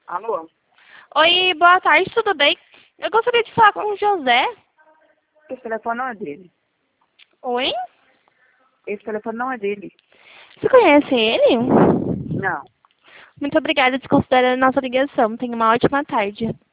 Alô? Oi, boa tarde, tudo bem? Eu gostaria de falar com o José. Esse telefone não é dele. Oi? Esse telefone não é dele. Você conhece ele? Não. Muito obrigada, desconsidera a nossa ligação. Tenha uma ótima tarde.